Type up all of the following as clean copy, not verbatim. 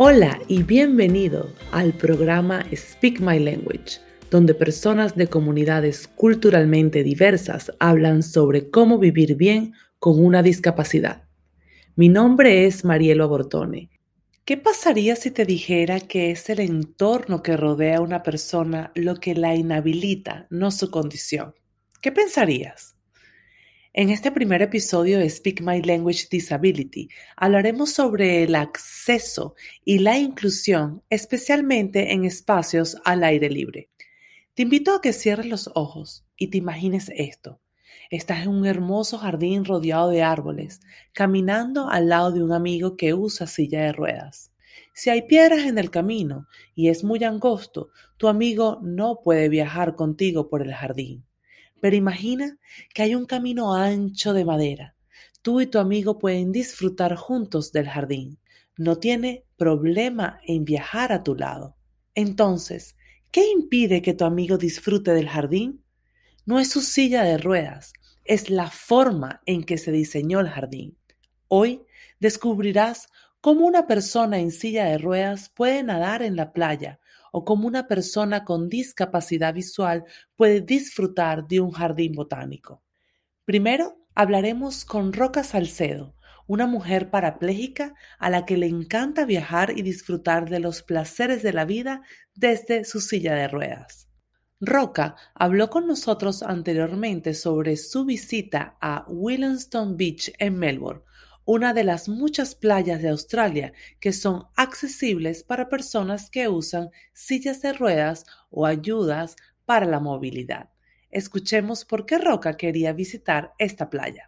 Hola y bienvenido al programa Speak My Language, donde personas de comunidades culturalmente diversas hablan sobre cómo vivir bien con una discapacidad. Mi nombre es Marielo Abortone. ¿Qué pasaría si te dijera que es el entorno que rodea a una persona lo que la inhabilita, no su condición? ¿Qué pensarías? En este primer episodio de Speak My Language Disability hablaremos sobre el acceso y la inclusión, especialmente en espacios al aire libre. Te invito a que cierres los ojos y te imagines esto. Estás en un hermoso jardín rodeado de árboles, caminando al lado de un amigo que usa silla de ruedas. Si hay piedras en el camino y es muy angosto, tu amigo no puede viajar contigo por el jardín. Pero imagina que hay un camino ancho de madera. Tú y tu amigo pueden disfrutar juntos del jardín. No tiene problema en viajar a tu lado. Entonces, ¿qué impide que tu amigo disfrute del jardín? No es su silla de ruedas, es la forma en que se diseñó el jardín. Hoy descubrirás cómo una persona en silla de ruedas puede nadar en la playa o cómo una persona con discapacidad visual puede disfrutar de un jardín botánico. Primero, hablaremos con Roca Salcedo, una mujer parapléjica a la que le encanta viajar y disfrutar de los placeres de la vida desde su silla de ruedas. Roca habló con nosotros anteriormente sobre su visita a Willemstone Beach en Melbourne, una de las muchas playas de Australia que son accesibles para personas que usan sillas de ruedas o ayudas para la movilidad. Escuchemos por qué Roca quería visitar esta playa.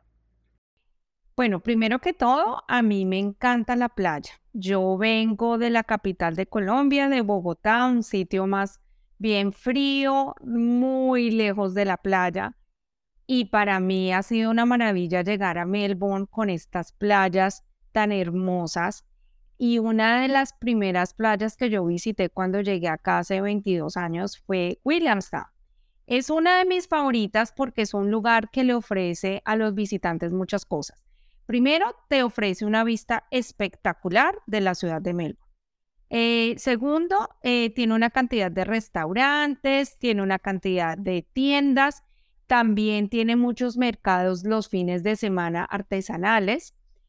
Bueno, primero que todo, a mí me encanta la playa. Yo vengo de la capital de Colombia, de Bogotá, un sitio más bien frío, muy lejos de la playa. Y para mí ha sido una maravilla llegar a Melbourne con estas playas tan hermosas. Y una de las primeras playas que yo visité cuando llegué acá hace 22 años fue Williamstown. Es una de mis favoritas porque es un lugar que le ofrece a los visitantes muchas cosas. Primero, te ofrece una vista espectacular de la ciudad de Melbourne. Segundo, tiene una cantidad de restaurantes, tiene una cantidad de tiendas, también tiene muchos mercados los fines de semana artesanales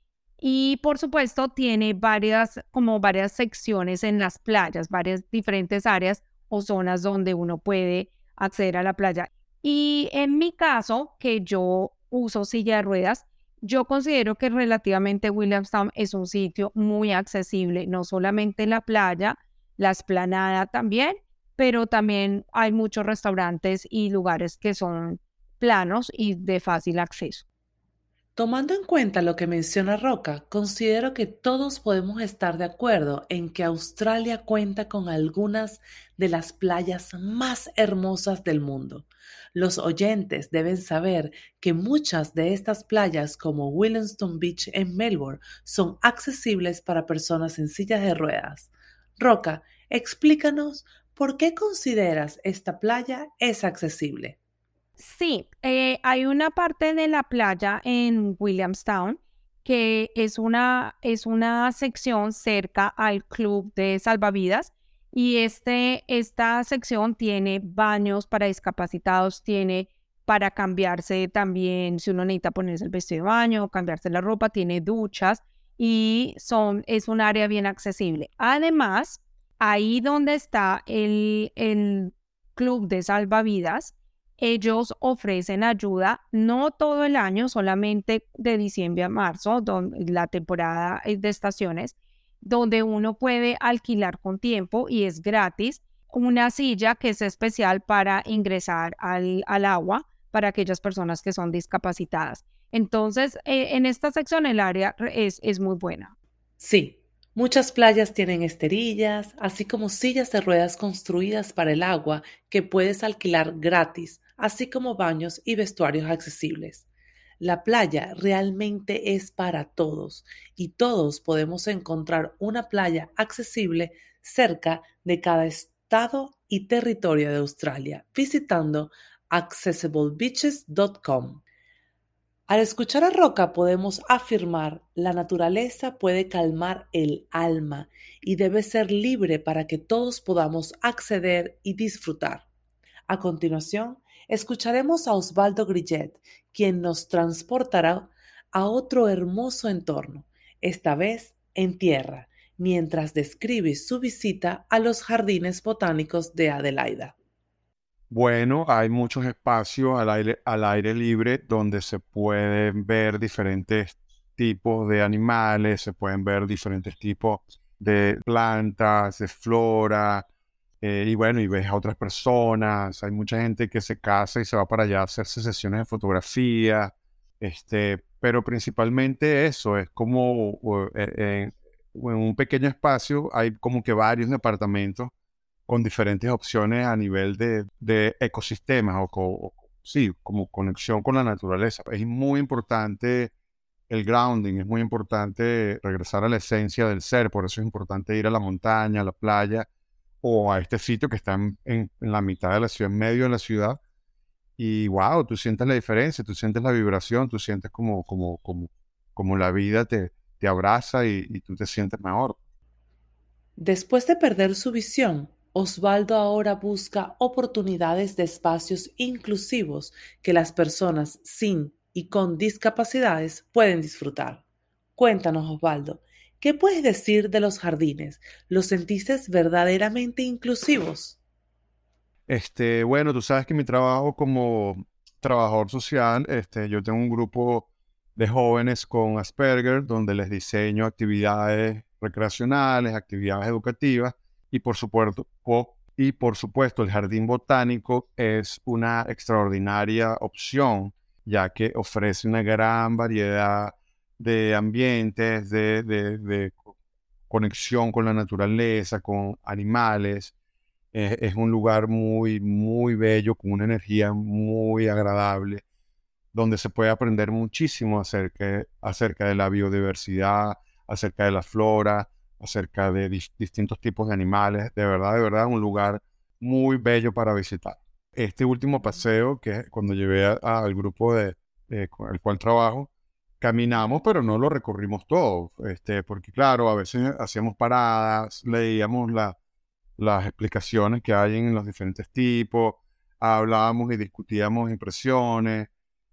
y por supuesto tiene varias secciones en las playas, varias diferentes áreas o zonas donde uno puede acceder a la playa. Y en mi caso, que yo uso silla de ruedas, yo considero que relativamente Williamstown es un sitio muy accesible, no solamente la playa, la explanada también, pero también hay muchos restaurantes y lugares que son planos y de fácil acceso. Tomando en cuenta lo que menciona Roca, considero que todos podemos estar de acuerdo en que Australia cuenta con algunas de las playas más hermosas del mundo. Los oyentes deben saber que muchas de estas playas, como Willemstone Beach en Melbourne, son accesibles para personas en sillas de ruedas. Roca, explícanos por qué consideras esta playa es accesible. Sí, hay una parte de la playa en Williamstown que es una sección cerca al club de salvavidas y esta sección tiene baños para discapacitados, tiene para cambiarse también, si uno necesita ponerse el vestido de baño, cambiarse la ropa, tiene duchas y es un área bien accesible. Además, ahí donde está el club de salvavidas, ellos ofrecen ayuda no todo el año, solamente de diciembre a marzo, la temporada de estaciones, donde uno puede alquilar con tiempo y es gratis una silla que es especial para ingresar al agua para aquellas personas que son discapacitadas. Entonces, en esta sección el área es muy buena. Sí, muchas playas tienen esterillas, así como sillas de ruedas construidas para el agua que puedes alquilar gratis, así como baños y vestuarios accesibles. La playa realmente es para todos y todos podemos encontrar una playa accesible cerca de cada estado y territorio de Australia visitando accessiblebeaches.com. Al escuchar a Roca podemos afirmar, la naturaleza puede calmar el alma y debe ser libre para que todos podamos acceder y disfrutar. A continuación, escucharemos a Osvaldo Grillet, quien nos transportará a otro hermoso entorno, esta vez en tierra, mientras describe su visita a los jardines botánicos de Adelaida. Bueno, hay muchos espacios al aire libre donde se pueden ver diferentes tipos de animales, se pueden ver diferentes tipos de plantas, de flora, y bueno, y ves a otras personas. Hay mucha gente que se casa y se va para allá a hacerse sesiones de fotografía, pero principalmente eso, es como en un pequeño espacio hay como que varios departamentos con diferentes opciones a nivel de ecosistemas sí, como conexión con la naturaleza. Es muy importante el grounding, es muy importante regresar a la esencia del ser, por eso es importante ir a la montaña, a la playa o a este sitio que está en la mitad de la ciudad, en medio de la ciudad, y wow, tú sientes la diferencia, tú sientes la vibración, tú sientes como la vida te abraza y tú te sientes mejor. Después de perder su visión, Osvaldo ahora busca oportunidades de espacios inclusivos que las personas sin y con discapacidades pueden disfrutar. Cuéntanos, Osvaldo, ¿qué puedes decir de los jardines? ¿Los sentiste verdaderamente inclusivos? Bueno, tú sabes que mi trabajo como trabajador social, yo tengo un grupo de jóvenes con Asperger donde les diseño actividades recreacionales, actividades educativas y por supuesto el jardín botánico es una extraordinaria opción ya que ofrece una gran variedad de ambientes, de conexión con la naturaleza, con animales. Es un lugar muy, muy bello, con una energía muy agradable, donde se puede aprender muchísimo acerca de la biodiversidad, acerca de la flora, acerca de distintos tipos de animales. De verdad, un lugar muy bello para visitar. Este último paseo, que es cuando llevé al grupo con el cual trabajo, caminamos, pero no lo recorrimos todo, porque claro, a veces hacíamos paradas, leíamos las explicaciones que hay en los diferentes tipos, hablábamos y discutíamos impresiones,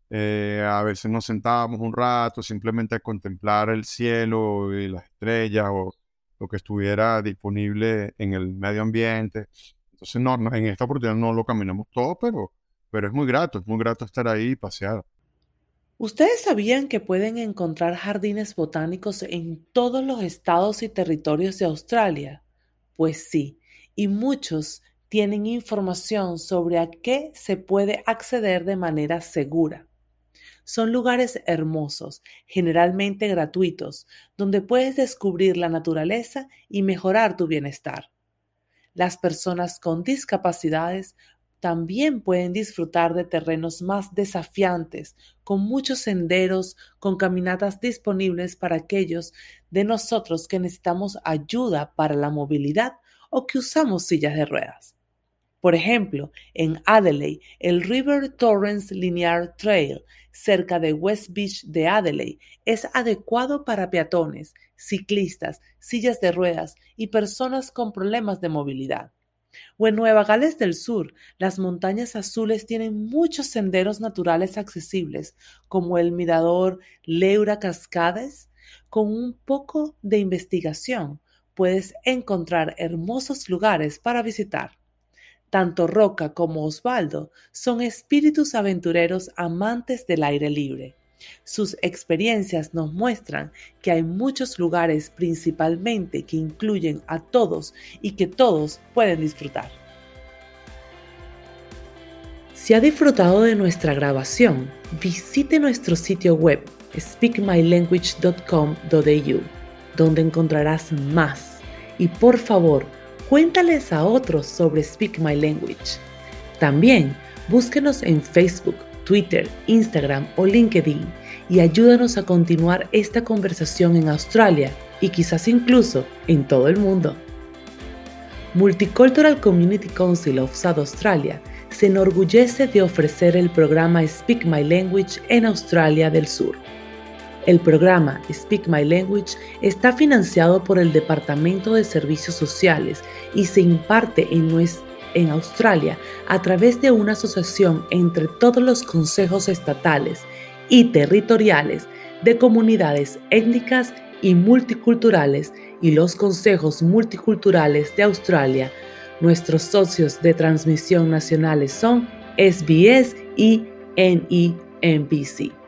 a veces nos sentábamos un rato simplemente a contemplar el cielo y las estrellas o lo que estuviera disponible en el medio ambiente. Entonces, en esta oportunidad no lo caminamos todo, pero es muy grato estar ahí y pasear. ¿Ustedes sabían que pueden encontrar jardines botánicos en todos los estados y territorios de Australia? Pues sí, y muchos tienen información sobre a qué se puede acceder de manera segura. Son lugares hermosos, generalmente gratuitos, donde puedes descubrir la naturaleza y mejorar tu bienestar. Las personas con discapacidades también pueden disfrutar de terrenos más desafiantes, con muchos senderos, con caminatas disponibles para aquellos de nosotros que necesitamos ayuda para la movilidad o que usamos sillas de ruedas. Por ejemplo, en Adelaide, el River Torrens Linear Trail, cerca de West Beach de Adelaide, es adecuado para peatones, ciclistas, sillas de ruedas y personas con problemas de movilidad. O en Nueva Gales del Sur, las montañas azules tienen muchos senderos naturales accesibles, como el mirador Leura Cascades. Con un poco de investigación, puedes encontrar hermosos lugares para visitar. Tanto Roca como Osvaldo son espíritus aventureros amantes del aire libre. Sus experiencias nos muestran que hay muchos lugares principalmente que incluyen a todos y que todos pueden disfrutar. Si ha disfrutado de nuestra grabación, visite nuestro sitio web speakmylanguage.com.au, donde encontrarás más. Y por favor, cuéntales a otros sobre Speak My Language. También búsquenos en Facebook, Twitter, Instagram o LinkedIn y ayúdanos a continuar esta conversación en Australia y quizás incluso en todo el mundo. Multicultural Community Council of South Australia se enorgullece de ofrecer el programa Speak My Language en Australia del Sur. El programa Speak My Language está financiado por el Departamento de Servicios Sociales y se imparte en Australia a través de una asociación entre todos los consejos estatales y territoriales de comunidades étnicas y multiculturales y los consejos multiculturales de Australia. Nuestros socios de transmisión nacionales son SBS y NEMBC.